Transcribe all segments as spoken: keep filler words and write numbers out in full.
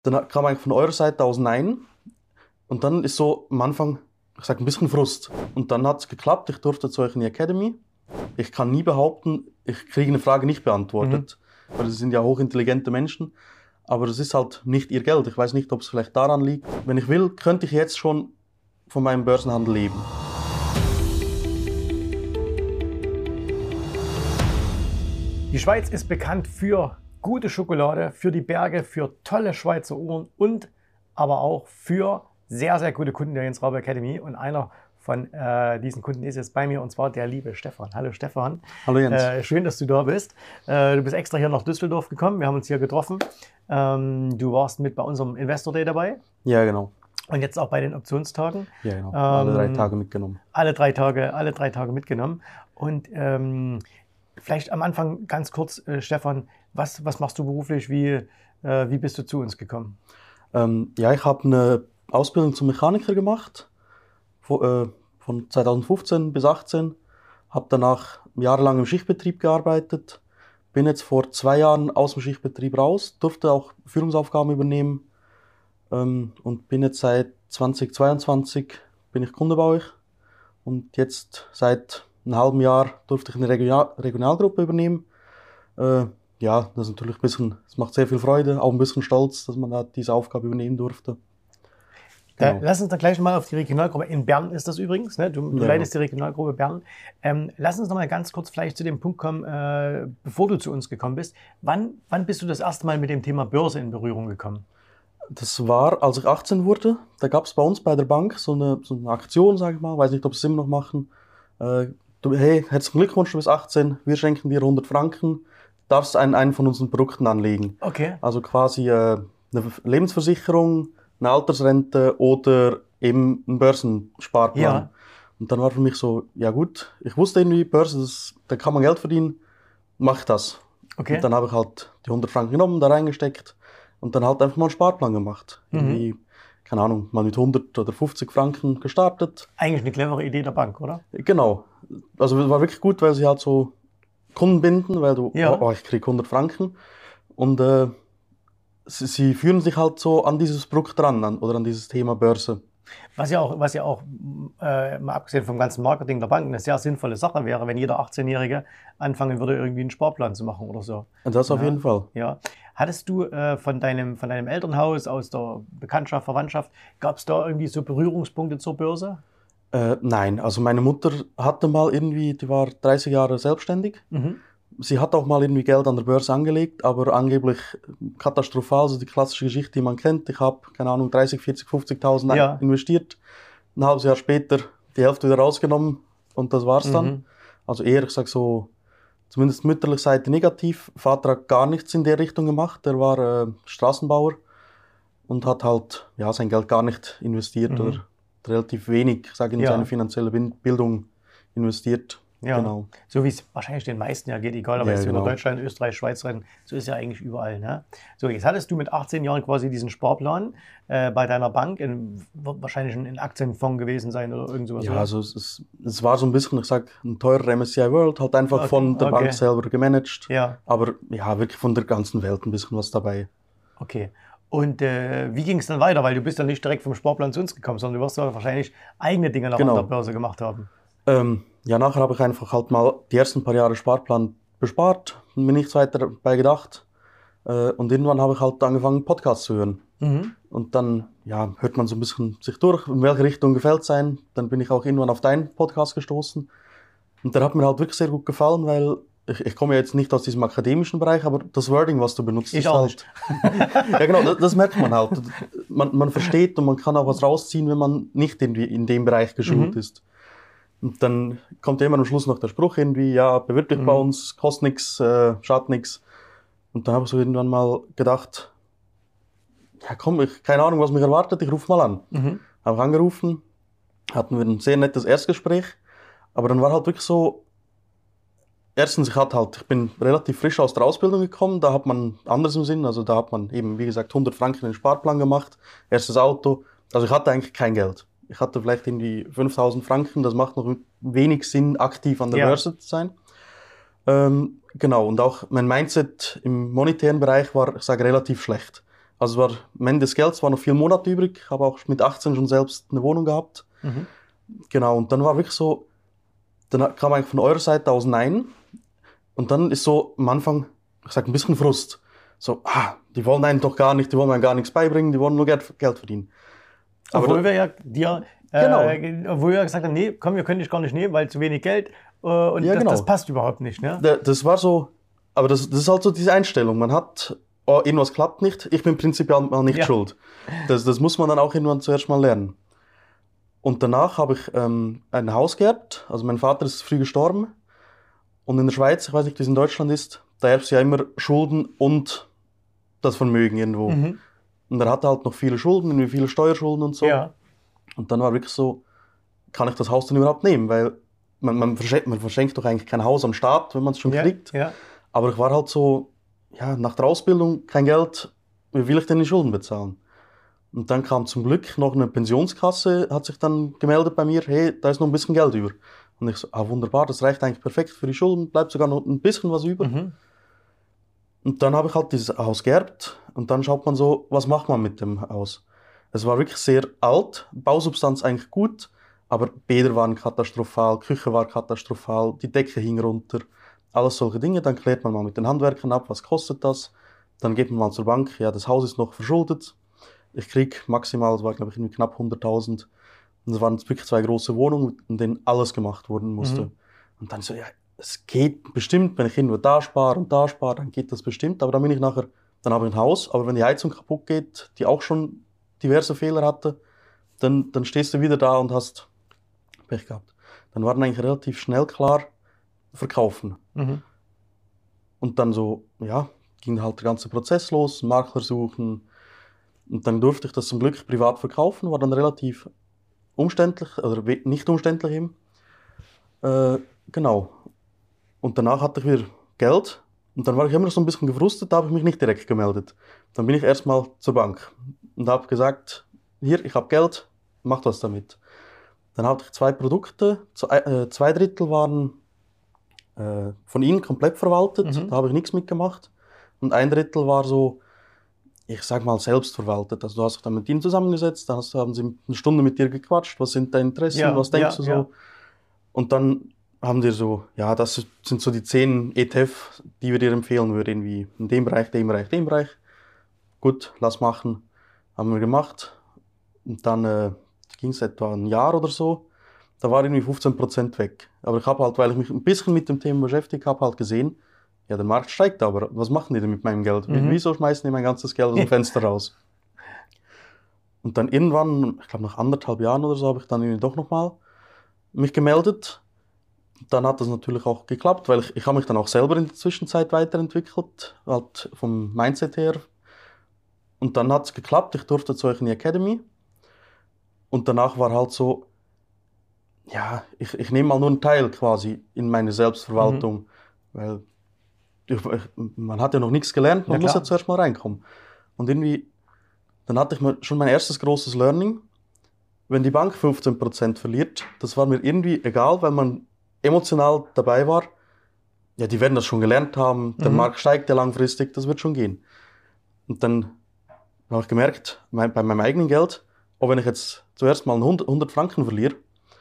dann kam eigentlich von eurer Seite aus Nein. Und dann ist so am Anfang, ich sag, ein bisschen Frust. Und dann hat es geklappt, ich durfte zu euch in die Academy. Ich kann nie behaupten, ich kriege eine Frage nicht beantwortet. Mhm. Weil sie sind ja hochintelligente Menschen. Aber es ist halt nicht ihr Geld. Ich weiß nicht, ob es vielleicht daran liegt. Wenn ich will, könnte ich jetzt schon von meinem Börsenhandel leben. Die Schweiz ist bekannt für gute Schokolade, für die Berge, für tolle Schweizer Uhren und aber auch für sehr, sehr gute Kunden der Jens Rabe Academy. Und einer von äh, diesen Kunden ist jetzt bei mir, und zwar der liebe Stefan. Hallo Stefan. Hallo Jens. Äh, schön, dass du da bist. Äh, du bist extra hier nach Düsseldorf gekommen. Wir haben uns hier getroffen. Ähm, du warst mit bei unserem Investor Day dabei. Ja, genau. Und jetzt auch bei den Optionstagen. Ja, genau. Alle ähm, drei Tage mitgenommen. Alle drei Tage, alle drei Tage mitgenommen. Und ähm, vielleicht am Anfang ganz kurz, äh, Stefan, was, was machst du beruflich? Wie, äh, wie bist du zu uns gekommen? Ähm, ja, ich habe eine Ausbildung zum Mechaniker gemacht, von, äh, von zweitausendfünfzehn bis achtzehn. Habe danach jahrelang im Schichtbetrieb gearbeitet. Bin jetzt vor zwei Jahren aus dem Schichtbetrieb raus, durfte auch Führungsaufgaben übernehmen. Ähm, und bin jetzt seit zweitausendzweiundzwanzig bin ich Kunde bei euch. Und jetzt seit einem halben Jahr durfte ich eine Regional- Regionalgruppe übernehmen. Äh, ja, das ist natürlich ein bisschen, es macht sehr viel Freude, auch ein bisschen stolz, dass man da diese Aufgabe übernehmen durfte. Genau. Da, lass uns dann gleich mal auf die Regionalgruppe. In Bern ist das übrigens, ne? Du, du ja, leitest die Regionalgruppe Bern. Ähm, lass uns noch mal ganz kurz vielleicht zu dem Punkt kommen, äh, bevor du zu uns gekommen bist. Wann, wann bist du das erste Mal mit dem Thema Börse in Berührung gekommen? Das war, als ich achtzehn wurde. Da gab es bei uns bei der Bank so eine, so eine Aktion, sage ich mal, weiß nicht, ob sie es immer noch machen. Äh, du, hey, herzlichen Glückwunsch, du bist achtzehn, wir schenken dir hundert Franken, darfst einen, einen von unseren Produkten anlegen. Okay. Also quasi äh, eine Lebensversicherung, eine Altersrente oder eben ein Börsensparplan. Ja. Und dann war für mich so, ja gut, ich wusste irgendwie, Börse, das, da kann man Geld verdienen, mach ich das. Okay. Und dann habe ich halt die hundert Franken genommen, da reingesteckt und dann halt einfach mal einen Sparplan gemacht. Mhm. Irgendwie, keine Ahnung, mal mit hundert oder fünfzig Franken gestartet. Eigentlich eine clevere Idee der Bank, oder? Genau. Also es war wirklich gut, weil sie halt so Kunden binden, weil du, ja. oh, ich krieg hundert Franken und äh, sie, sie führen sich halt so an dieses Produkt dran an, oder an dieses Thema Börse. Was ja auch, was ja auch äh, mal abgesehen vom ganzen Marketing der Bank, eine sehr sinnvolle Sache wäre, wenn jeder achtzehnjährige anfangen würde, irgendwie einen Sparplan zu machen oder so. Das auf ja. jeden Fall. Ja. Hattest du äh, von deinem, von deinem Elternhaus, aus der Bekanntschaft, Verwandtschaft, gab es da irgendwie so Berührungspunkte zur Börse? Äh, nein, also meine Mutter hatte mal irgendwie, die war dreißig Jahre selbstständig. Mhm. Sie hat auch mal irgendwie Geld an der Börse angelegt, aber angeblich katastrophal, also die klassische Geschichte, die man kennt. Ich habe, keine Ahnung, dreißig, vierzig, fünfzigtausend ja. investiert, ein halbes Jahr später die Hälfte wieder rausgenommen und das war's mhm. dann. Also eher, ich sag so, zumindest mütterlich Seite negativ. Vater hat gar nichts in der Richtung gemacht, der war äh, Straßenbauer und hat halt ja, sein Geld gar nicht investiert mhm. oder relativ wenig, ich sage in ja. seine finanzielle Bildung investiert. Ja, genau. So wie es wahrscheinlich den meisten ja geht, egal ob ja, es genau. über Deutschland, Österreich, Schweiz rennen, so ist ja eigentlich überall. Ne? So, jetzt hattest du mit achtzehn Jahren quasi diesen Sparplan äh, bei deiner Bank, in, wird wahrscheinlich ein Aktienfonds gewesen sein oder irgend sowas. Ja, oder? also es, es, es war so ein bisschen, ich sag, ein teurer M S C I World, halt einfach okay. von der okay. Bank selber gemanagt, ja. aber ja, wirklich von der ganzen Welt ein bisschen was dabei. Okay. Und äh, wie ging es dann weiter? Weil du bist ja nicht direkt vom Sparplan zu uns gekommen, sondern du wirst ja wahrscheinlich eigene Dinge noch genau. an der Börse gemacht haben. Ähm, ja, nachher habe ich einfach halt mal die ersten paar Jahre Sparplan bespart, mir nichts weiter dabei gedacht. Äh, und irgendwann habe ich halt angefangen, Podcasts zu hören. Mhm. Und dann ja, hört man so ein bisschen sich durch, in welche Richtung gefällt es einem. Dann bin ich auch irgendwann auf deinen Podcast gestoßen. Und der hat mir halt wirklich sehr gut gefallen, weil ich, ich komme ja jetzt nicht aus diesem akademischen Bereich, aber das Wording, was du benutzt, ich ist auch halt... ja genau, das, das merkt man halt. Man, man versteht und man kann auch was rausziehen, wenn man nicht in, in dem Bereich geschult mhm. ist. Und dann kommt ja immer am Schluss noch der Spruch irgendwie, ja, bewirb dich mhm. bei uns, kostet nichts, äh, schadet nichts. Und dann habe ich so irgendwann mal gedacht, ja komm, ich keine Ahnung, was mich erwartet, ich rufe mal an. Mhm. Habe ich angerufen, hatten wir ein sehr nettes Erstgespräch, aber dann war halt wirklich so, erstens, ich hatte halt, ich bin relativ frisch aus der Ausbildung gekommen, da hat man anderes im Sinn, also da hat man eben, wie gesagt, hundert Franken in den Sparplan gemacht, erstes Auto, also ich hatte eigentlich kein Geld. Ich hatte vielleicht irgendwie fünftausend Franken, das macht noch wenig Sinn, aktiv an der ja. Börse zu sein. Ähm, genau, und auch mein Mindset im monetären Bereich war, ich sage, relativ schlecht. Also war, am Ende des Gelds war noch vier Monate übrig. Ich habe auch mit achtzehn schon selbst eine Wohnung gehabt. Mhm. Genau, und dann war wirklich so, dann kam eigentlich von eurer Seite aus Nein. Und dann ist so am Anfang, ich sag ein bisschen Frust. So, ah, die wollen einen doch gar nicht, die wollen einem gar nichts beibringen, die wollen nur Geld, Geld verdienen. Aber obwohl da, wir ja dir, genau. äh, obwohl wir ja gesagt haben, nee, komm, wir können dich gar nicht nehmen, weil zu wenig Geld äh, und ja, das, genau. das passt überhaupt nicht. Ne? Da, das war so, aber das, das ist halt so diese Einstellung. Man hat, oh, irgendwas klappt nicht, ich bin prinzipiell mal nicht ja. schuld. Das, das muss man dann auch irgendwann zuerst mal lernen. Und danach habe ich ähm, ein Haus geerbt, also mein Vater ist früh gestorben. Und in der Schweiz, ich weiß nicht, wie es in Deutschland ist, da erbst du ja immer Schulden und das Vermögen irgendwo. Mhm. Und er hatte halt noch viele Schulden, irgendwie viele Steuerschulden und so. Ja. Und dann war wirklich so, kann ich das Haus denn überhaupt nehmen? Weil man, man, verschenkt, man verschenkt doch eigentlich kein Haus am Staat, wenn man es schon ja. kriegt. Ja. Aber ich war halt so, ja, nach der Ausbildung kein Geld, wie will ich denn die Schulden bezahlen? Und dann kam zum Glück noch eine Pensionskasse, hat sich dann gemeldet bei mir, hey, da ist noch ein bisschen Geld über. Und ich so, ah wunderbar, das reicht eigentlich perfekt für die Schulden, bleibt sogar noch ein bisschen was über. Mhm. Und dann habe ich halt dieses Haus geerbt und dann schaut man so, was macht man mit dem Haus? Es war wirklich sehr alt, Bausubstanz eigentlich gut, aber Bäder waren katastrophal, Küche war katastrophal, die Decke hing runter, alles solche Dinge. Dann klärt man mal mit den Handwerkern ab, was kostet das? Dann geht man mal zur Bank, ja, das Haus ist noch verschuldet. Ich krieg maximal, das war glaube ich irgendwie knapp hunderttausend. Und es waren wirklich zwei große Wohnungen, in denen alles gemacht werden musste. Mhm. Und dann so, ja, es geht bestimmt, wenn ich irgendwo da spare und da spare, dann geht das bestimmt. Aber dann bin ich nachher, dann habe ich ein Haus, aber wenn die Heizung kaputt geht, die auch schon diverse Fehler hatte, dann, dann stehst du wieder da und hast Pech gehabt. Dann war dann eigentlich relativ schnell klar, verkaufen. Mhm. Und dann so, ja, ging halt der ganze Prozess los, Makler suchen. Und dann durfte ich das zum Glück privat verkaufen, war dann relativ umständlich, oder nicht umständlich eben. Äh, genau. Und danach hatte ich wieder Geld. Und dann war ich immer noch so ein bisschen gefrustet, da habe ich mich nicht direkt gemeldet. Dann bin ich erstmal zur Bank und habe gesagt, hier, ich habe Geld, mach was damit. Dann hatte ich zwei Produkte, zwei, zwei Drittel waren äh, von ihnen komplett verwaltet, mhm. da habe ich nichts mitgemacht. Und ein Drittel war so, ich sag mal, selbst verwaltet. Also du hast dich dann mit ihnen zusammengesetzt, dann hast, haben sie eine Stunde mit dir gequatscht, was sind deine Interessen, ja, was denkst ja, du so? Ja. Und dann haben die so, ja, das sind so die zehn E T F, die wir dir empfehlen würden, irgendwie in dem Bereich, dem Bereich, dem Bereich. Gut, lass machen. Haben wir gemacht. Und dann äh, ging es etwa ein Jahr oder so. Da war irgendwie fünfzehn Prozent weg. Aber ich habe halt, weil ich mich ein bisschen mit dem Thema beschäftigt habe, halt gesehen, ja, der Markt steigt aber. Was machen die denn mit meinem Geld? Mhm. Wieso schmeißen die mein ganzes Geld aus dem Fenster raus? Und dann irgendwann, ich glaube nach anderthalb Jahren oder so, habe ich dann irgendwie doch nochmal mich gemeldet. Dann hat das natürlich auch geklappt, weil ich, ich habe mich dann auch selber in der Zwischenzeit weiterentwickelt, halt vom Mindset her. Und dann hat es geklappt, ich durfte zu euch in die Academy. Und danach war halt so, ja, ich, ich nehme mal nur einen Teil quasi in meine Selbstverwaltung, mhm. weil ich, ich, man hat ja noch nichts gelernt, man ja, muss ja zuerst mal reinkommen. Und irgendwie, dann hatte ich schon mein erstes großes Learning. Wenn die Bank fünfzehn Prozent verliert, das war mir irgendwie egal, weil man emotional dabei war. Ja, die werden das schon gelernt haben, der mhm. Markt steigt ja langfristig, das wird schon gehen. Und dann habe ich gemerkt, mein, bei meinem eigenen Geld, auch wenn ich jetzt zuerst mal hundert Franken verliere,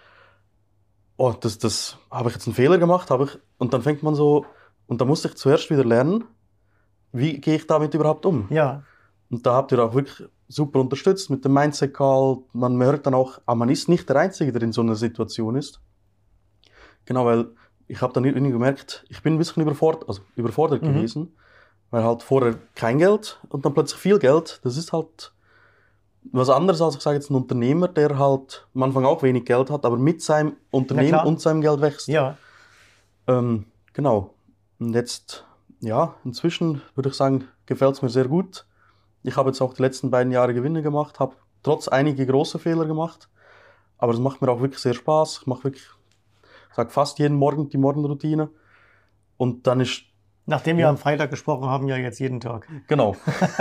oh, das, das habe ich jetzt einen Fehler gemacht, habe ich, und dann fängt man so, und da musste ich zuerst wieder lernen, wie gehe ich damit überhaupt um? Ja. Und da habt ihr auch wirklich super unterstützt mit dem Mindset Call. Man merkt dann auch, ah, man ist nicht der Einzige, der in so einer Situation ist. Genau, weil ich habe dann irgendwie gemerkt, ich bin ein bisschen überfordert, also überfordert mhm. gewesen, weil halt vorher kein Geld und dann plötzlich viel Geld. Das ist halt was anderes als, ich sage jetzt, ein Unternehmer, der halt am Anfang auch wenig Geld hat, aber mit seinem Unternehmen und seinem Geld wächst. Ja. Ähm, genau. Und jetzt, ja, inzwischen würde ich sagen, gefällt es mir sehr gut. Ich habe jetzt auch die letzten beiden Jahre Gewinne gemacht, habe trotz einige große Fehler gemacht, aber es macht mir auch wirklich sehr Spaß. Ich mache wirklich, ich sage fast jeden Morgen die Morgenroutine und dann ist... Nachdem wir ja am Freitag gesprochen haben, ja jetzt jeden Tag. Genau.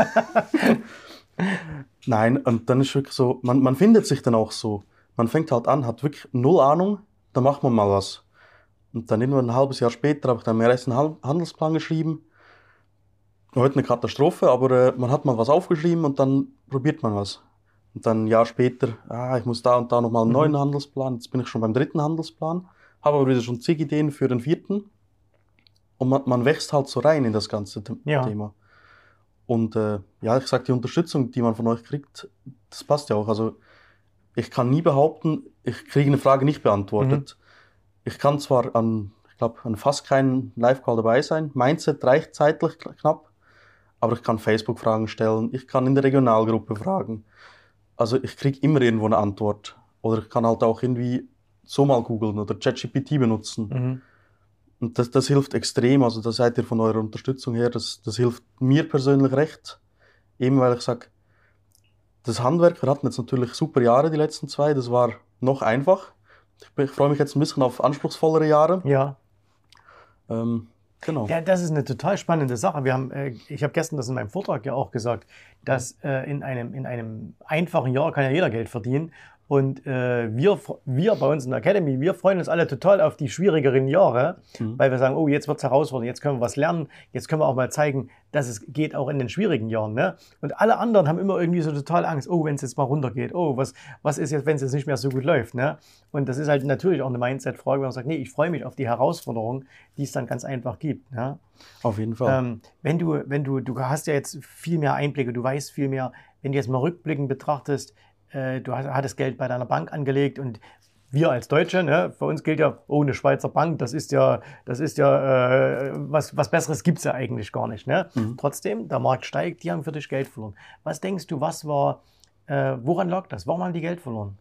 Nein, und dann ist wirklich so, man, man findet sich dann auch so. Man fängt halt an, hat wirklich null Ahnung, dann macht man mal was. Und dann irgendwann ein halbes Jahr später habe ich dann meinen ersten Handelsplan geschrieben. heute eine Katastrophe, aber äh, man hat mal was aufgeschrieben und dann probiert man was. Und dann ein Jahr später, ah, ich muss da und da nochmal einen Mhm. neuen Handelsplan. Jetzt bin ich schon beim dritten Handelsplan, habe aber wieder schon zig Ideen für den vierten. Und man, man wächst halt so rein in das ganze The- Ja. Thema. Und äh, ja, ich sag, die Unterstützung, die man von euch kriegt, das passt ja auch. Also ich kann nie behaupten, ich kriege eine Frage nicht beantwortet. Ich kann zwar an, ich glaube, an fast keinen Live-Call dabei sein. Mindset reicht zeitlich kn- knapp, aber ich kann Facebook-Fragen stellen, ich kann in der Regionalgruppe fragen. Also ich kriege immer irgendwo eine Antwort. Oder ich kann halt auch irgendwie so mal googeln oder ChatGPT benutzen. Mhm. Und das, das hilft extrem. Also da seid ihr von eurer Unterstützung her, das, das hilft mir persönlich recht. Eben weil ich sage, das Handwerk, wir hatten jetzt natürlich super Jahre, die letzten zwei, das war noch einfach. Ich, bin- ich freue mich jetzt ein bisschen auf anspruchsvollere Jahre. Ja. Ähm, genau. Ja, das ist eine total spannende Sache. Wir haben, äh, ich habe gestern das in meinem Vortrag ja auch gesagt, dass äh, in einem, in einem einfachen Jahr kann ja jeder Geld verdienen. Und äh, wir, wir bei uns in der Academy, wir freuen uns alle total auf die schwierigeren Jahre, Mhm. weil wir sagen, oh, jetzt wird es herausfordernd, jetzt können wir was lernen, jetzt können wir auch mal zeigen, dass es geht auch in den schwierigen Jahren. Ne? Und alle anderen haben immer irgendwie so total Angst, oh, wenn es jetzt mal runtergeht, oh, was, was ist jetzt, wenn es jetzt nicht mehr so gut läuft. Ne? Und das ist halt natürlich auch eine Mindset-Frage, wenn man sagt, nee, ich freue mich auf die Herausforderung, die es dann ganz einfach gibt. Ne? Auf jeden Fall. Ähm, wenn du, wenn du, du hast ja jetzt viel mehr Einblicke, du weißt viel mehr, wenn du jetzt mal rückblickend betrachtest, äh, du hast, hattest Geld bei deiner Bank angelegt und wir als Deutsche, ne, für uns gilt ja, oh, eine Schweizer Bank, das ist ja, das ist ja, äh, was, was Besseres gibt es ja eigentlich gar nicht. Ne? Mhm. Trotzdem, der Markt steigt, die haben für dich Geld verloren. Was denkst du, was war, äh, woran lag das? Warum haben die Geld verloren?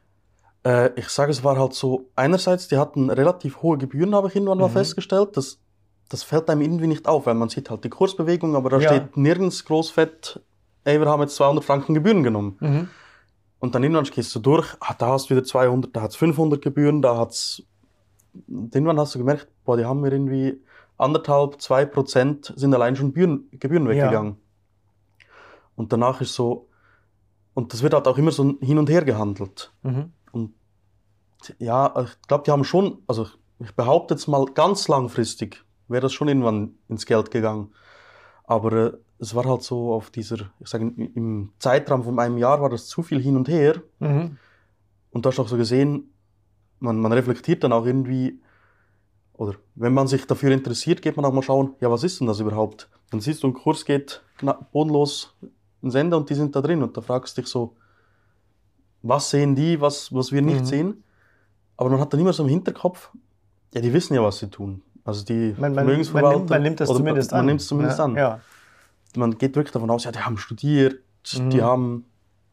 Äh, ich sage, es war halt so, einerseits, die hatten relativ hohe Gebühren, habe ich irgendwann mal Mhm. festgestellt. Das, das fällt einem irgendwie nicht auf, weil man sieht halt die Kursbewegung, aber da Ja. steht nirgends großfett, ey, wir haben jetzt zweihundert Franken Gebühren genommen. Mhm. Und dann irgendwann gehst du durch, ah, da hast du wieder zweihundert, da hat's fünfhundert Gebühren, da hat's, irgendwann hast du gemerkt, boah, die haben mir irgendwie anderthalb, zwei Prozent sind allein schon Gebühren, Gebühren weggegangen. Und danach ist so, und das wird halt auch immer so hin und her gehandelt. Mhm. Ja, ich glaube, die haben schon, also ich behaupte jetzt mal, ganz langfristig wäre das schon irgendwann ins Geld gegangen. Aber äh, es war halt so auf dieser, ich sage, im Zeitraum von einem Jahr war das zu viel hin und her. Mhm. Und du hast auch so gesehen, man, man reflektiert dann auch irgendwie, oder wenn man sich dafür interessiert, geht man auch mal schauen, ja, was ist denn das überhaupt? Dann siehst du, ein Kurs geht kna- bodenlos ins Ende und die sind da drin. Und da fragst du dich so, was sehen die, was, was wir nicht Mhm. sehen? Aber man hat dann immer so im Hinterkopf, ja, die wissen ja, was sie tun. Also die Man, man, man, Vermögensverwalter. nimmt, man nimmt das oder zumindest man, an. Man nimmt es zumindest ne? an. Ja. Man geht wirklich davon aus, ja, die haben studiert, Mhm. die haben.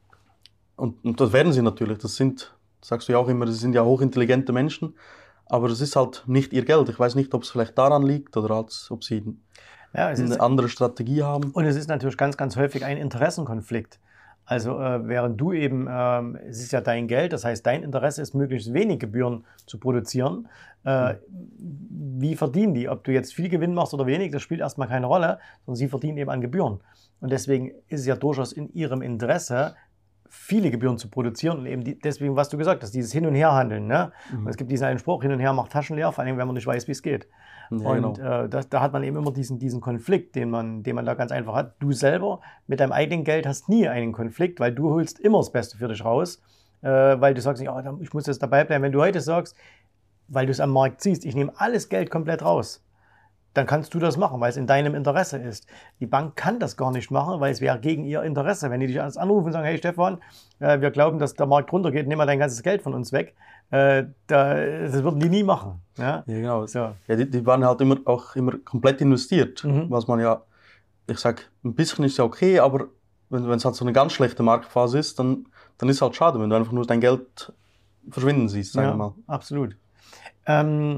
Und, und das werden sie natürlich. Das sind, sagst du ja auch immer, das sind ja hochintelligente Menschen. Aber das ist halt nicht ihr Geld. Ich weiß nicht, ob es vielleicht daran liegt oder als, ob sie Ja, es ist, eine andere Strategie haben. und es ist natürlich ganz, ganz häufig ein Interessenkonflikt. Also äh, während du eben, ähm, es ist ja dein Geld, das heißt, dein Interesse ist, möglichst wenig Gebühren zu produzieren. Äh, wie verdienen die? Ob du jetzt viel Gewinn machst oder wenig, das spielt erstmal keine Rolle, sondern sie verdienen eben an Gebühren. Und deswegen ist es ja durchaus in ihrem Interesse, viele Gebühren zu produzieren und eben die, deswegen, was du gesagt hast, dieses Hin- und Herhandeln. Ne? Mhm. Und es gibt diesen einen Spruch, hin und her macht Taschen leer, vor allem, wenn man nicht weiß, wie es geht. Ja, Und genau. äh, da, da hat man eben immer diesen, diesen Konflikt, den man, den man da ganz einfach hat. Du selber mit deinem eigenen Geld hast nie einen Konflikt, weil du holst immer das Beste für dich raus, äh, weil du sagst nicht, oh, ich muss jetzt dabei bleiben. Wenn du heute sagst, weil du es am Markt siehst, ich nehme alles Geld komplett raus, dann kannst du das machen, weil es in deinem Interesse ist. Die Bank kann das gar nicht machen, weil es wäre gegen ihr Interesse. Wenn die dich anrufen und sagen, hey Stefan, äh, wir glauben, dass der Markt runtergeht, nimm mal dein ganzes Geld von uns weg, äh, da, das würden die nie machen. Ja? Ja, genau. So. Ja, die, die waren halt immer auch immer komplett investiert. Mhm. Was man ja, ich sag, ein bisschen ist ja okay, aber wenn es halt so eine ganz schlechte Marktphase ist, dann, dann ist es halt schade, wenn du einfach nur dein Geld verschwinden siehst, sagen wir Ja, mal. absolut. Ähm,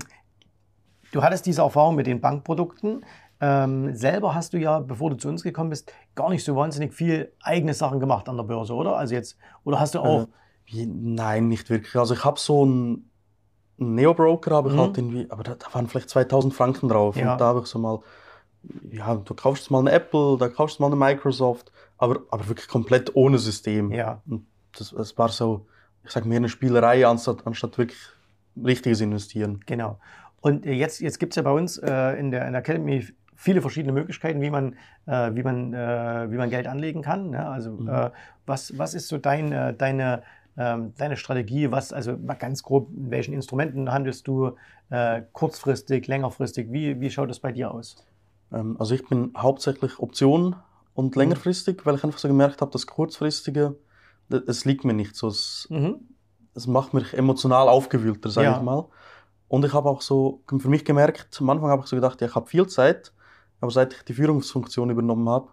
du hattest diese Erfahrung mit den Bankprodukten. Ähm, selber hast du ja, bevor du zu uns gekommen bist, gar nicht so wahnsinnig viel eigene Sachen gemacht an der Börse, oder? Also jetzt, oder hast du auch? Äh, wie- nein, nicht wirklich. Also ich habe so einen Neo-Broker, habe ich Mhm. halt irgendwie, aber da, da waren vielleicht zweitausend Franken drauf. Ja. Und da habe ich so mal, ja, du kaufst mal eine Apple, da kaufst du mal eine Microsoft, aber, aber wirklich komplett ohne System. Ja. Und das, das war so, ich sag mehr eine Spielerei, anstatt, anstatt wirklich richtiges Investieren. Genau. Und äh, jetzt, jetzt gibt es ja bei uns äh, in, der, in der Academy viele verschiedene Möglichkeiten, wie man, äh, wie man, äh, wie man Geld anlegen kann. Ne? Also mhm. äh, was, was ist so dein, äh, deine, ähm, deine Strategie? Was, also mal ganz grob, in welchen Instrumenten handelst du? Äh, kurzfristig, längerfristig? Wie, wie schaut das bei dir aus? Ähm, also ich bin hauptsächlich Optionen und längerfristig, mhm. weil ich einfach so gemerkt habe, das Kurzfristige, es liegt mir nicht so. Es, mhm. es macht mich emotional aufgewühlter, sage ja. ich mal. Und ich habe auch so für mich gemerkt, am Anfang habe ich so gedacht, ja, ich habe viel Zeit, aber seit ich die Führungsfunktion übernommen habe,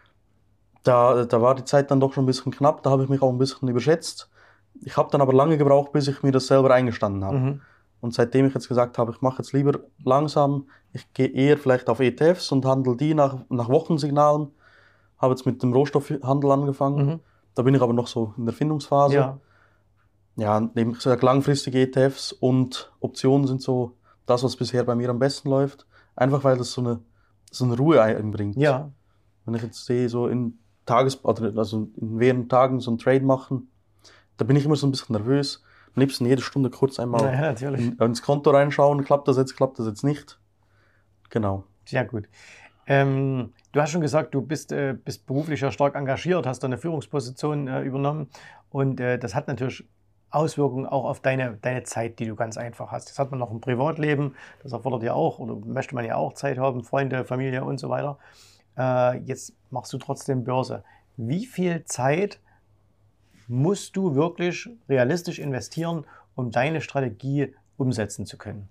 da, da war die Zeit dann doch schon ein bisschen knapp, da habe ich mich auch ein bisschen überschätzt. Ich habe dann aber lange gebraucht, bis ich mir das selber eingestanden habe. Mhm. Und seitdem ich jetzt gesagt habe, ich mache jetzt lieber langsam, ich gehe eher vielleicht auf E T Fs und handle die nach, nach Wochensignalen, habe jetzt mit dem Rohstoffhandel angefangen. Mhm. Da bin ich aber noch so in der Findungsphase. Ja, ja neben ich sage, langfristige E T Fs und Optionen sind so das, was bisher bei mir am besten läuft. Einfach weil das so eine, so eine Ruhe einbringt. Ja. Wenn ich jetzt sehe, so in Tages, also in mehreren Tagen so einen Trade machen, da bin ich immer so ein bisschen nervös. Am liebsten jede Stunde kurz einmal ja, in, ins Konto reinschauen, klappt das jetzt, klappt das jetzt nicht. Genau. Sehr gut. Ähm, du hast schon gesagt, du bist, äh, bist beruflich ja stark engagiert, hast da eine Führungsposition äh, übernommen und äh, das hat natürlich Auswirkungen auch auf deine, deine Zeit, die du ganz einfach hast. Das hat man noch im Privatleben, das erfordert ja auch, oder möchte man ja auch Zeit haben, Freunde, Familie und so weiter. Äh, jetzt machst du trotzdem Börse. Wie viel Zeit musst du wirklich realistisch investieren, um deine Strategie umsetzen zu können?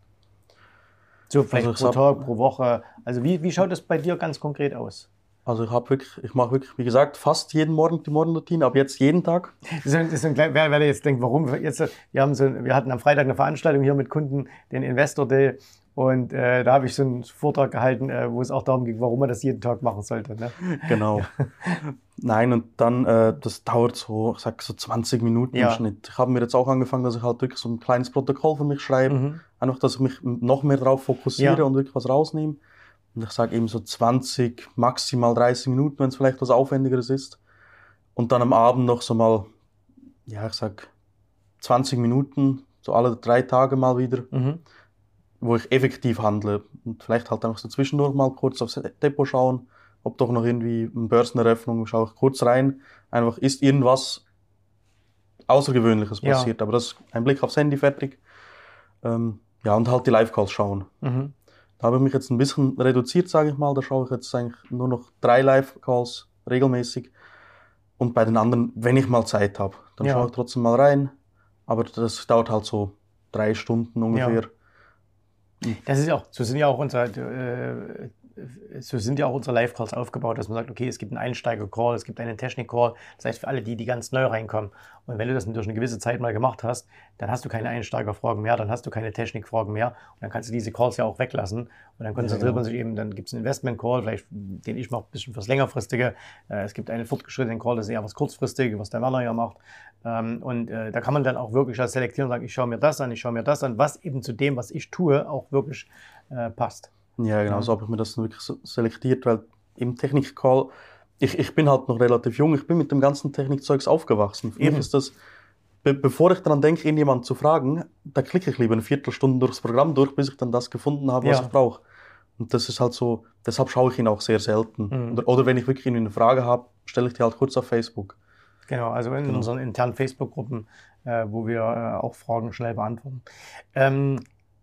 So vielleicht also pro Tag, pro Woche. Also wie, wie schaut das bei dir ganz konkret aus? Also ich habe wirklich, ich mache wirklich, wie gesagt, fast jeden Morgen die Morgenroutine, ab jetzt jeden Tag. Das ist, das ist ein, wer, wer jetzt denkt, warum? Jetzt, wir, haben so, wir hatten am Freitag eine Veranstaltung hier mit Kunden, den Investor Day. Und äh, da habe ich so einen Vortrag gehalten, äh, wo es auch darum ging, warum man das jeden Tag machen sollte. Ne? Genau. Nein, und dann, äh, das dauert so, ich sag so zwanzig Minuten ja. im Schnitt. Ich habe mir jetzt auch angefangen, dass ich halt wirklich so ein kleines Protokoll für mich schreibe. Mhm. Einfach, dass ich mich noch mehr darauf fokussiere ja. und wirklich was rausnehme. Und ich sage eben so zwanzig, maximal dreißig Minuten, wenn es vielleicht was Aufwendigeres ist. Und dann am Abend noch so mal, ja, ich sag zwanzig Minuten, so alle drei Tage mal wieder. Mhm. Wo ich effektiv handle und vielleicht halt einfach so zwischendurch mal kurz aufs Depot schauen, ob doch noch irgendwie eine Börseneröffnung, schaue ich kurz rein, einfach ist irgendwas Außergewöhnliches passiert, ja. aber das ist ein Blick aufs Handy fertig. Ähm, ja, und halt die Live-Calls schauen. Mhm. Da habe ich mich jetzt ein bisschen reduziert, sage ich mal, da schaue ich jetzt eigentlich nur noch drei Live-Calls regelmäßig und bei den anderen, wenn ich mal Zeit habe, dann ja. schaue ich trotzdem mal rein, aber das dauert halt so drei Stunden ungefähr. Ja. Das ist ja auch, so sind ja auch unsere, äh, so sind ja auch unsere Live-Calls aufgebaut, dass man sagt, okay, es gibt einen Einsteiger-Call, es gibt einen Technik-Call, das heißt für alle die, die ganz neu reinkommen. Und wenn du das durch eine gewisse Zeit mal gemacht hast, dann hast du keine Einsteiger-Fragen mehr, dann hast du keine Technik-Fragen mehr und dann kannst du diese Calls ja auch weglassen und dann konzentriert ja, genau. man sich eben, dann gibt es einen Investment-Call, vielleicht den ich mache, ein bisschen fürs Längerfristige. Äh, es gibt einen fortgeschrittenen Call, das ist eher was Kurzfristiges, was der Werner ja macht. Ähm, und äh, da kann man dann auch wirklich als selektieren und sagen, ich schaue mir das an, ich schaue mir das an, was eben zu dem, was ich tue, auch wirklich äh, passt. Ja, genau, ja. so habe ich mir das wirklich selektiert, weil im Technik-Call, ich, ich bin halt noch relativ jung, ich bin mit dem ganzen Technikzeugs aufgewachsen. Für Eben. mich ist das, be bevor ich daran denke, irgendjemanden zu fragen, da klicke ich lieber eine Viertelstunde durchs Programm durch, bis ich dann das gefunden habe, was ja. ich brauche. Und das ist halt so, deshalb schaue ich ihn auch sehr selten. Mhm. Oder, oder wenn ich wirklich eine Frage habe, stelle ich die halt kurz auf Facebook. Genau, also in genau. unseren internen Facebook-Gruppen, äh, wo wir äh, auch Fragen schnell beantworten. Ähm,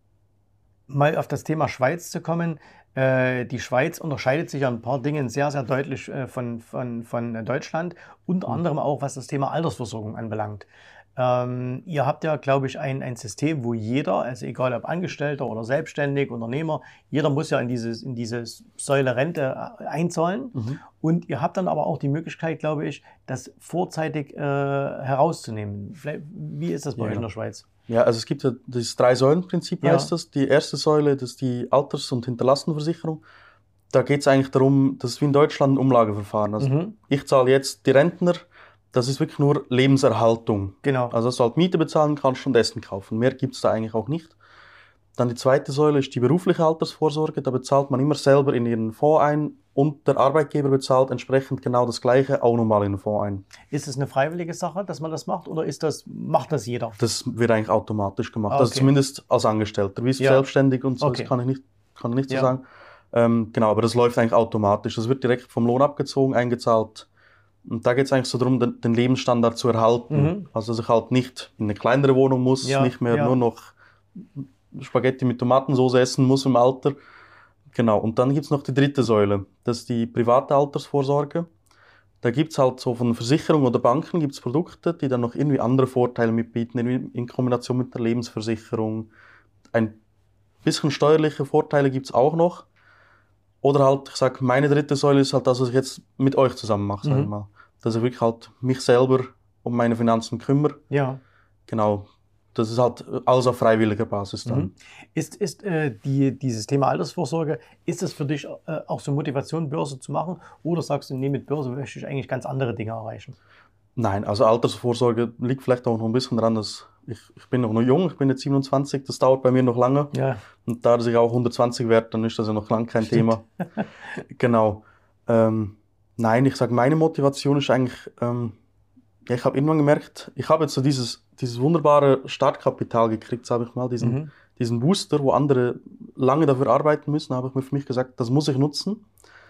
mal auf das Thema Schweiz zu kommen. Äh, die Schweiz unterscheidet sich an ein paar Dingen sehr, sehr deutlich äh, von, von, von Deutschland, unter mhm. anderem auch, was das Thema Altersversorgung anbelangt. Ähm, ihr habt ja, glaube ich, ein, ein System, wo jeder, also egal ob Angestellter oder selbstständig, Unternehmer, jeder muss ja in diese, in diese Säule Rente einzahlen. Mhm. Und ihr habt dann aber auch die Möglichkeit, glaube ich, das vorzeitig äh, herauszunehmen. Vielleicht, wie ist das bei ja, euch in der Schweiz? Ja, also es gibt ja das Drei-Säulen-Prinzip, ja. heißt das. Die erste Säule, das ist die Alters- und Hinterlassenenversicherung. Da geht es eigentlich darum, das ist wie in Deutschland ein Umlageverfahren. Also mhm. ich zahle jetzt die Rentner, das ist wirklich nur Lebenserhaltung. Genau. Also dass du halt Miete bezahlen kannst und Essen kaufen. Mehr gibt es da eigentlich auch nicht. Dann die zweite Säule ist die berufliche Altersvorsorge. Da bezahlt man immer selber in ihren Fonds ein und der Arbeitgeber bezahlt entsprechend genau das Gleiche auch nochmal in den Fonds ein. Ist es eine freiwillige Sache, dass man das macht oder ist das, macht das jeder? Das wird eigentlich automatisch gemacht. Ah, okay. Also zumindest als Angestellter. Wie ist ja. selbstständig und so, okay. das kann ich nicht, kann ich nicht so ja. sagen. Ähm, genau, aber das läuft eigentlich automatisch. Das wird direkt vom Lohn abgezogen, eingezahlt. Und da geht es eigentlich so darum, den, den Lebensstandard zu erhalten. Mhm. Also dass ich halt nicht in eine kleinere Wohnung muss, ja, nicht mehr ja. nur noch Spaghetti mit Tomatensauce essen muss im Alter. Genau, und dann gibt's noch die dritte Säule. Das ist die private Altersvorsorge. Da gibt's halt so von Versicherungen oder Banken gibt's Produkte, die dann noch irgendwie andere Vorteile mitbieten, irgendwie in Kombination mit der Lebensversicherung. Ein bisschen steuerliche Vorteile gibt's auch noch. Oder halt, ich sag, meine dritte Säule ist halt das, was ich jetzt mit euch zusammen mache, sag ich mal. Dass ich wirklich halt mich selber um meine Finanzen kümmere. Ja. Genau. Das ist halt alles auf freiwilliger Basis dann. Mhm. Ist, ist äh, die, dieses Thema Altersvorsorge, ist es für dich äh, auch so Motivation, Börse zu machen? Oder sagst du, nee, mit Börse möchte ich eigentlich ganz andere Dinge erreichen? Nein, also Altersvorsorge liegt vielleicht auch noch ein bisschen daran, dass ich, ich bin noch jung, ich bin jetzt siebenundzwanzig, das dauert bei mir noch lange. Ja. Und da ich auch hundertzwanzig werde, dann ist das ja noch lange kein Stimmt. Thema. Genau. Ähm, nein, ich sage, meine Motivation ist eigentlich, ähm, ja, ich habe irgendwann gemerkt, ich habe jetzt so dieses, dieses wunderbare Startkapital gekriegt, sage ich mal, diesen, mhm. diesen Booster, wo andere lange dafür arbeiten müssen, habe ich mir für mich gesagt, das muss ich nutzen.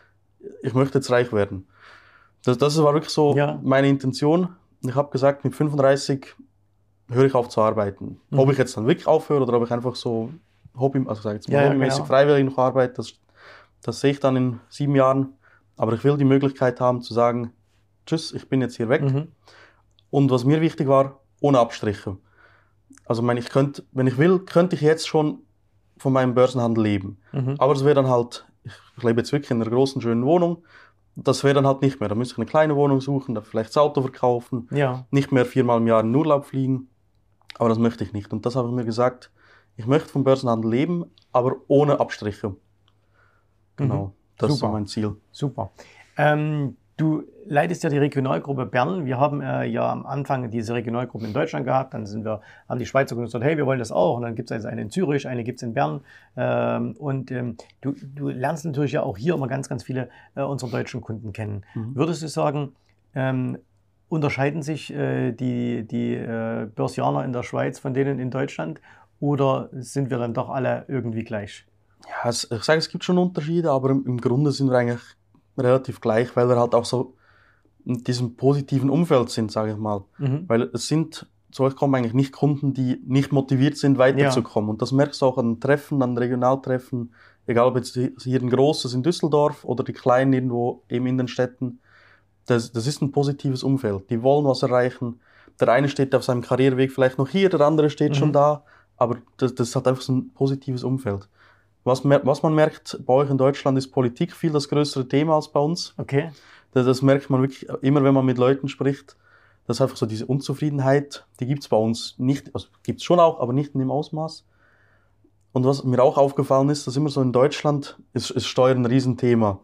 Ich möchte jetzt reich werden. Das, das war wirklich so ja. meine Intention. Ich habe gesagt, mit fünfunddreißig höre ich auf zu arbeiten. Mhm. Ob ich jetzt dann wirklich aufhöre oder ob ich einfach so Hobby, also sag ich jetzt mal, ja, hobbymäßig genau. freiwillig noch arbeite, das, das sehe ich dann in sieben Jahren. Aber ich will die Möglichkeit haben zu sagen, tschüss, ich bin jetzt hier weg. Mhm. Und was mir wichtig war, ohne Abstriche. Also mein, ich könnte, wenn ich will, könnte ich jetzt schon von meinem Börsenhandel leben. Mhm. Aber es wäre dann halt, ich lebe jetzt wirklich in einer großen, schönen Wohnung, das wäre dann halt nicht mehr. Da müsste ich eine kleine Wohnung suchen, da vielleicht das Auto verkaufen, ja. nicht mehr viermal im Jahr in den Urlaub fliegen. Aber das möchte ich nicht. Und das habe ich mir gesagt, ich möchte vom Börsenhandel leben, aber ohne Abstriche. Genau, mhm. das Super. Ist so mein Ziel. Super. Ähm, du leitest ja die Regionalgruppe Bern. Wir haben äh, ja am Anfang diese Regionalgruppe in Deutschland gehabt. Dann sind wir, haben die Schweizer gesagt, hey, wir wollen das auch. Und dann gibt es also eine in Zürich, eine gibt es in Bern. Ähm, und ähm, du, du lernst natürlich ja auch hier immer ganz, ganz viele äh, unserer deutschen Kunden kennen. Mhm. Würdest du sagen, ähm, unterscheiden sich äh, die, die äh, Börsianer in der Schweiz von denen in Deutschland? Oder sind wir dann doch alle irgendwie gleich? Ja, es, ich sage, es gibt schon Unterschiede, aber im, im Grunde sind wir eigentlich relativ gleich, weil wir halt auch so in diesem positiven Umfeld sind, sage ich mal. Mhm. Weil es sind, zu euch kommen eigentlich nicht Kunden, die nicht motiviert sind, weiterzukommen. Ja. Und das merkst du auch an Treffen, an Regionaltreffen, egal ob jetzt hier ein großes in Düsseldorf oder die kleinen irgendwo eben in den Städten. Das, das ist ein positives Umfeld. Die wollen was erreichen. Der eine steht auf seinem Karriereweg vielleicht noch hier, der andere steht mhm. schon da. Aber das, das hat einfach so ein positives Umfeld. Was, was man merkt, bei euch in Deutschland ist Politik viel das größere Thema als bei uns. Okay. Das, das merkt man wirklich immer, wenn man mit Leuten spricht. Das ist einfach so diese Unzufriedenheit, die gibt's bei uns nicht, also gibt's schon auch, aber nicht in dem Ausmaß. Und was mir auch aufgefallen ist, dass immer so in Deutschland ist, ist Steuern ein Riesenthema.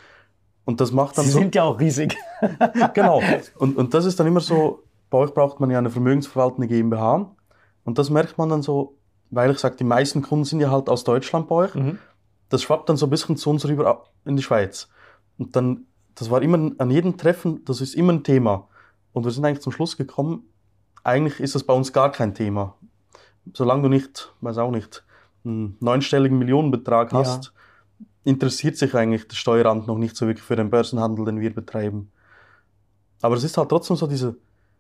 Und das macht dann Sie so... sind ja auch riesig. Genau. Und, und das ist dann immer so, bei euch braucht man ja eine vermögensverwaltende GmbH. Und das merkt man dann so, weil ich sage, die meisten Kunden sind ja halt aus Deutschland bei euch. Mhm. Das schwappt dann so ein bisschen zu uns rüber in die Schweiz. Und dann, das war immer an jedem Treffen, das ist immer ein Thema. Und wir sind eigentlich zum Schluss gekommen, eigentlich ist das bei uns gar kein Thema. Solange du nicht, weiß auch nicht, einen neunstelligen Millionenbetrag hast, ja. interessiert sich eigentlich der Steueramt noch nicht so wirklich für den Börsenhandel, den wir betreiben. Aber es ist halt trotzdem so diese,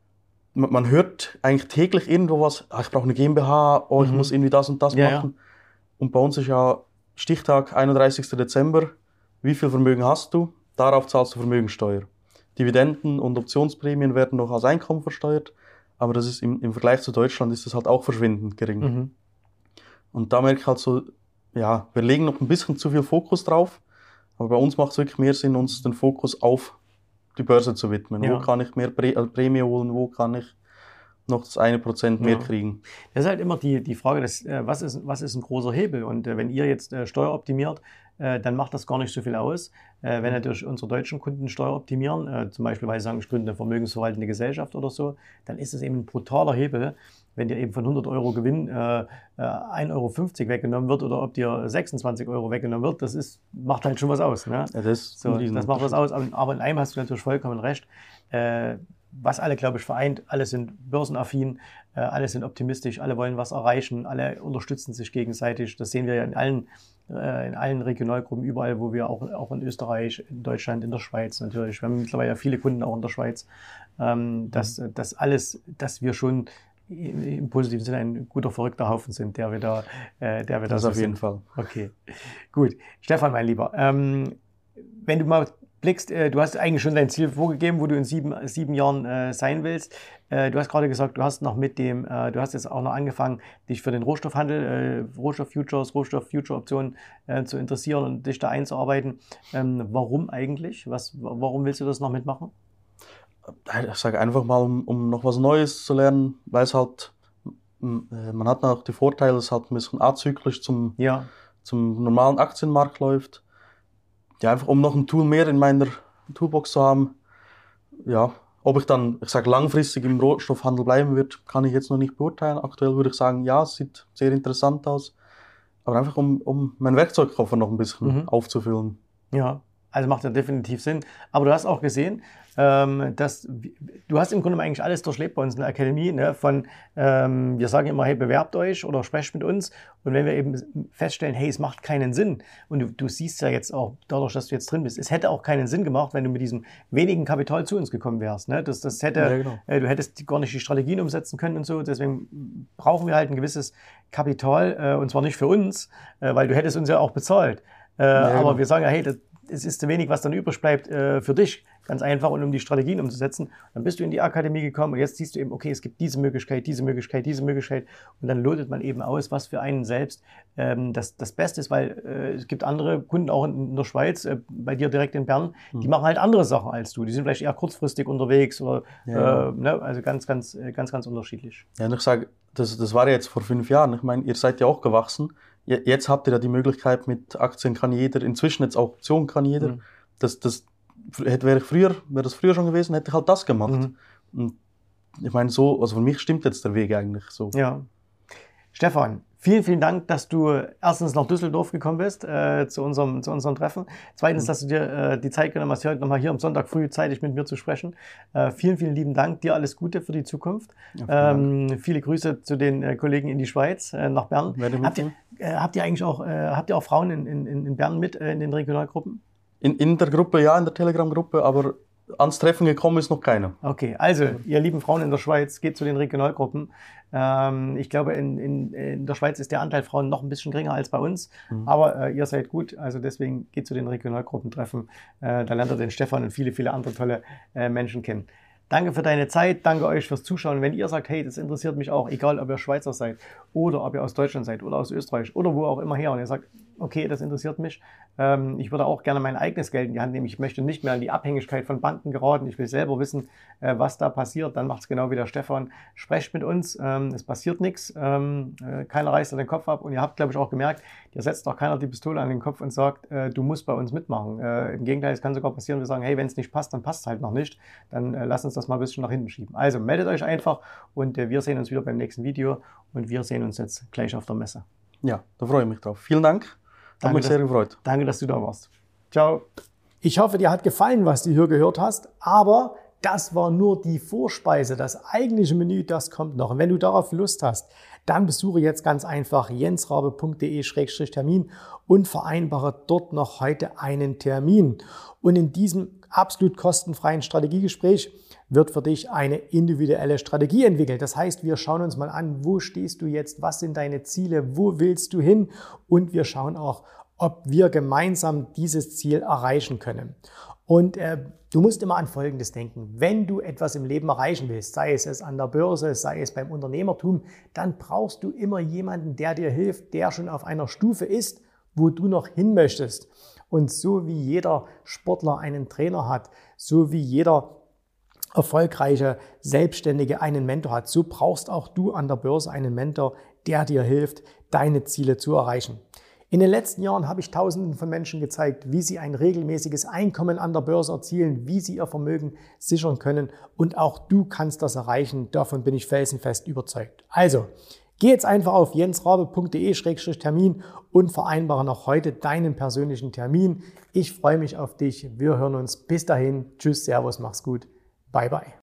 man hört eigentlich täglich irgendwo was, ah, ich brauche eine GmbH, oh, ich mhm. muss irgendwie das und das ja, machen. Ja. Und bei uns ist ja Stichtag einunddreißigster Dezember, wie viel Vermögen hast du? Darauf zahlst du Vermögensteuer. Dividenden und Optionsprämien werden noch als Einkommen versteuert, aber das ist im, im Vergleich zu Deutschland ist das halt auch verschwindend gering. Mhm. Und da merke ich halt so, ja, wir legen noch ein bisschen zu viel Fokus drauf, aber bei uns macht es wirklich mehr Sinn, uns den Fokus auf die Börse zu widmen. Ja. Wo kann ich mehr Prä- äh, Prämie holen, wo kann ich noch das eine Prozent mehr ja. kriegen. Das ist halt immer die, die Frage, des, äh, was, ist, was ist ein großer Hebel? Und äh, wenn ihr jetzt äh, Steuer optimiert, äh, dann macht das gar nicht so viel aus. Äh, wenn natürlich unsere deutschen Kunden Steuer optimieren, äh, zum Beispiel weil sie sagen, ich gründe eine vermögensverwaltende Gesellschaft oder so, dann ist es eben ein brutaler Hebel, wenn dir eben von hundert Euro Gewinn äh, ein Euro fünfzig weggenommen wird oder ob dir sechsundzwanzig Euro weggenommen wird, das ist, macht halt schon was aus. Ne? Ja, das, so, das macht was aus. Aber in einem hast du natürlich vollkommen recht. Äh, was alle, glaube ich, vereint. Alle sind börsenaffin, äh, alle sind optimistisch, alle wollen was erreichen, alle unterstützen sich gegenseitig. Das sehen wir ja in allen, äh, in allen Regionalgruppen, überall, wo wir auch, auch in Österreich, in Deutschland, in der Schweiz natürlich. Wir haben mittlerweile ja viele Kunden auch in der Schweiz. Ähm, dass, mhm. dass alles, dass wir schon im positiven Sinne ein guter, verrückter Haufen sind, der wir da, äh, der wir da das so auf jeden sind. Fall. Okay, gut. Stefan, mein Lieber, ähm, wenn du mal blickst, äh, du hast eigentlich schon dein Ziel vorgegeben, wo du in sieben, sieben Jahren äh, sein willst. Äh, du hast gerade gesagt, du hast noch mit dem, äh, du hast jetzt auch noch angefangen, dich für den Rohstoffhandel, äh, Rohstofffutures, Rohstoff-Future-Optionen äh, zu interessieren und dich da einzuarbeiten. Ähm, warum eigentlich? Was, warum willst du das noch mitmachen? Ich sage einfach mal, um, um noch was Neues zu lernen, weil es halt, man hat auch die Vorteile, dass es halt ein bisschen azyklisch zum, ja. zum normalen Aktienmarkt läuft. Ja, einfach um noch ein Tool mehr in meiner Toolbox zu haben. Ja, ob ich dann, ich sage, langfristig im Rohstoffhandel bleiben wird, kann ich jetzt noch nicht beurteilen. Aktuell würde ich sagen, ja, es sieht sehr interessant aus. Aber einfach um, um meinen Werkzeugkoffer noch ein bisschen mhm. aufzufüllen. Ja, also macht ja definitiv Sinn. Aber du hast auch gesehen, ähm, dass du hast im Grunde eigentlich alles durchlebt bei uns in der Akademie. Ne? Von, ähm, wir sagen immer, hey, bewerbt euch oder sprecht mit uns. Und wenn wir eben feststellen, hey, es macht keinen Sinn. Und du, du siehst ja jetzt auch, dadurch, dass du jetzt drin bist, es hätte auch keinen Sinn gemacht, wenn du mit diesem wenigen Kapital zu uns gekommen wärst. Ne? Das, das hätte, ja, genau. äh, du hättest gar nicht die Strategien umsetzen können und so. Deswegen brauchen wir halt ein gewisses Kapital. Äh, und zwar nicht für uns, äh, weil du hättest uns ja auch bezahlt. Äh, ja, aber genau. wir sagen ja, hey, das, es ist zu wenig, was dann übrig bleibt äh, für dich, ganz einfach, und um die Strategien umzusetzen. Dann bist du in die Akademie gekommen und jetzt siehst du eben, okay, es gibt diese Möglichkeit, diese Möglichkeit, diese Möglichkeit, und dann lotet man eben aus, was für einen selbst ähm, das, das Beste ist, weil äh, es gibt andere Kunden auch in, in der Schweiz, äh, bei dir direkt in Bern, mhm. die machen halt andere Sachen als du. Die sind vielleicht eher kurzfristig unterwegs oder ja, äh, ne, also ganz, ganz, ganz, ganz unterschiedlich. Ja, und ich sage, das, das war jetzt vor fünf Jahren. Ich meine, ihr seid ja auch gewachsen. Jetzt habt ihr ja die Möglichkeit, mit Aktien kann jeder, inzwischen jetzt auch Optionen kann jeder. Mhm. Das, das hätte, wäre ich früher, wäre das früher schon gewesen, hätte ich halt das gemacht. Mhm. Und ich meine, so, also für mich stimmt jetzt der Weg eigentlich so. Ja. Stefan, vielen, vielen Dank, dass du erstens nach Düsseldorf gekommen bist, äh, zu unserem, zu unserem Treffen. Zweitens, mhm. dass du dir äh, die Zeit genommen hast, heute nochmal hier am Sonntag früh zeitig mit mir zu sprechen. Äh, vielen, vielen lieben Dank. Dir alles Gute für die Zukunft. Ja, ähm, viele Grüße zu den äh, Kollegen in die Schweiz, äh, nach Bern. Habt ihr, äh, habt ihr eigentlich auch, äh, habt ihr auch Frauen in, in, in Bern mit, äh, in den Regionalgruppen? In, in der Gruppe, ja, in der Telegram-Gruppe, aber ans Treffen gekommen ist noch keiner. Okay, also ihr lieben Frauen in der Schweiz, geht zu den Regionalgruppen. Ähm, ich glaube, in, in, in der Schweiz ist der Anteil Frauen noch ein bisschen geringer als bei uns, mhm. aber äh, ihr seid gut, also deswegen geht zu den Regionalgruppentreffen. Äh, da lernt ihr den Stefan und viele, viele andere tolle äh, Menschen kennen. Danke für deine Zeit, danke euch fürs Zuschauen. Wenn ihr sagt, hey, das interessiert mich auch, egal ob ihr Schweizer seid oder ob ihr aus Deutschland seid oder aus Österreich oder wo auch immer her, und ihr sagt, okay, das interessiert mich, ähm, ich würde auch gerne mein eigenes Geld in die Hand nehmen, ich möchte nicht mehr in die Abhängigkeit von Banken geraten, ich will selber wissen, äh, was da passiert, dann macht es genau wie der Stefan. Sprecht mit uns, ähm, es passiert nichts, ähm, äh, keiner reißt den Kopf ab, und ihr habt, glaube ich, auch gemerkt, ihr setzt auch keiner die Pistole an den Kopf und sagt, äh, du musst bei uns mitmachen. Äh, Im Gegenteil, es kann sogar passieren, wir sagen, hey, wenn es nicht passt, dann passt es halt noch nicht, dann äh, lasst uns das mal ein bisschen nach hinten schieben. Also meldet euch einfach, und äh, wir sehen uns wieder beim nächsten Video, und wir sehen uns jetzt gleich auf der Messe. Ja, da freue ich mich drauf. Vielen Dank. Hat mich sehr gefreut. Danke, dass du da warst. Ciao. Ich hoffe, dir hat gefallen, was du hier gehört hast, aber das war nur die Vorspeise. Das eigentliche Menü, das kommt noch. Und wenn du darauf Lust hast, dann besuche jetzt ganz einfach jensrabe punkt de Schrägstrich Termin und vereinbare dort noch heute einen Termin. Und in diesem absolut kostenfreien Strategiegespräch wird für dich eine individuelle Strategie entwickelt. Das heißt, wir schauen uns mal an, wo stehst du jetzt, was sind deine Ziele, wo willst du hin, und wir schauen auch, ob wir gemeinsam dieses Ziel erreichen können. Und äh, du musst immer an Folgendes denken: Wenn du etwas im Leben erreichen willst, sei es an der Börse, sei es beim Unternehmertum, dann brauchst du immer jemanden, der dir hilft, der schon auf einer Stufe ist, wo du noch hin möchtest. Und so wie jeder Sportler einen Trainer hat, so wie jeder erfolgreiche Selbstständige einen Mentor hat, so brauchst auch du an der Börse einen Mentor, der dir hilft, deine Ziele zu erreichen. In den letzten Jahren habe ich Tausenden von Menschen gezeigt, wie sie ein regelmäßiges Einkommen an der Börse erzielen, wie sie ihr Vermögen sichern können, und auch du kannst das erreichen. Davon bin ich felsenfest überzeugt. Also, geh jetzt einfach auf jensrabe punkt de Schrägstrich Termin und vereinbare noch heute deinen persönlichen Termin. Ich freue mich auf dich. Wir hören uns. Bis dahin. Tschüss, Servus, mach's gut. Bye, bye.